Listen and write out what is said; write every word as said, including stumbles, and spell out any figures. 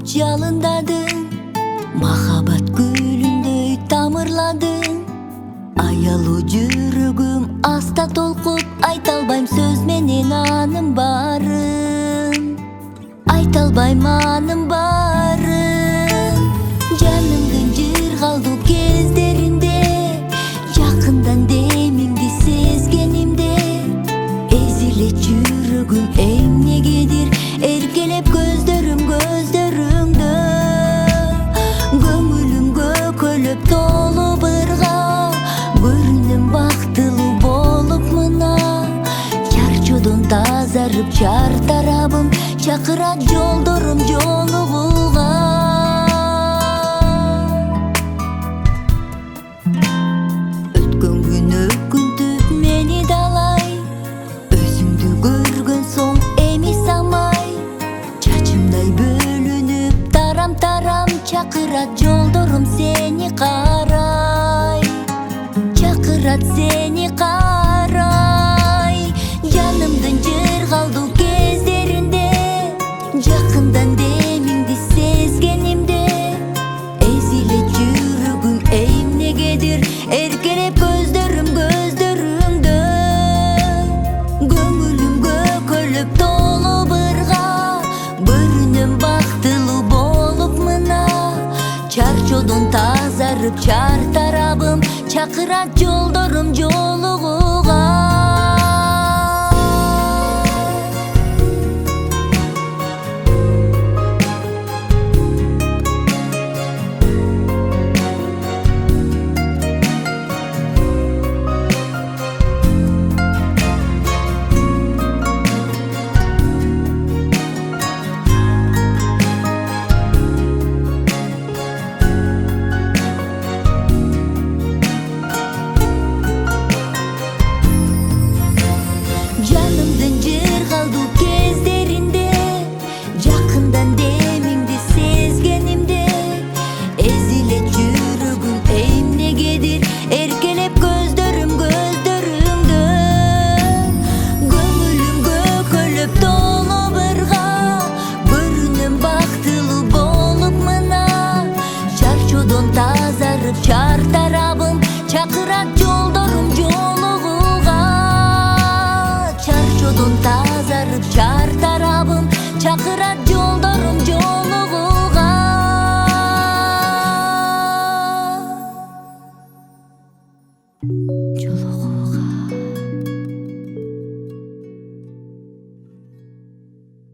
жалындадың, махаббат гүлүндөй тамырладың. Аялуу жүрөгүм аста толкуп, айта албайм сөз менен анын баарын, айта албайм анын баарын. Жанымдын жыргалдуу кездеринде, жакындан демиңди сезгенимде, эзилет жүрөгүм эмнегедир, эркелеп көздөрүм көздөрүңдө. Көңүлүмгө көлөп толуп ырга, көрүнөм бактылуу болуп мына. Чарчоодон тазарып чар тарабым, чакырат жолдорум жолугууга. Өткөн күн өкүнтүп мени далай, өзүңдү көргөн соң эми самай. Чачымдай бөлүнүп тарам тарам, чакырат жолдорум сени карай, чакырат сени карай. Жанымдын жыргалдуу кездеринде, жакындан демиңди сезгенимде, эзилет жүрөгүм эмнегедир, эркелеп көздөрүм көздөрүңдө. Көңүлүмгө көлөп толуп ырга, көрүнөм бактылуу болуп мына. Чарчоодон тазарып чар тарабым, чакырат жолдорум жолугууга. Жанымдын жыргалдуу кездеринде, жакындан демиңди сезгенимде, эзилет жүрөгүм эмнегедир, эркелеп көздөрүм көздөрүңдө. Көңүлүмгө көлөп толуп ырга, көрүнөм бактылуу болуп мына. Чарчоодон тазарып чар тарабым, чакырат жолдорум жолугууга. Чарчоодон тазарып чар тарабым, чакырат жолдорум жолугууга. Жолугууга.